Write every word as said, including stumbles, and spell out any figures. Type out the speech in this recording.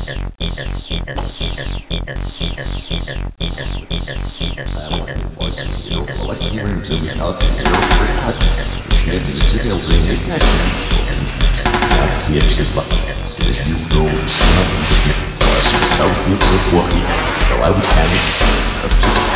Like you into the out of your touch. Нет, сидел за ней тяжко. Я все всегда. Здесь не вдруг. Вас в целом не заплохи. Давай вы камень.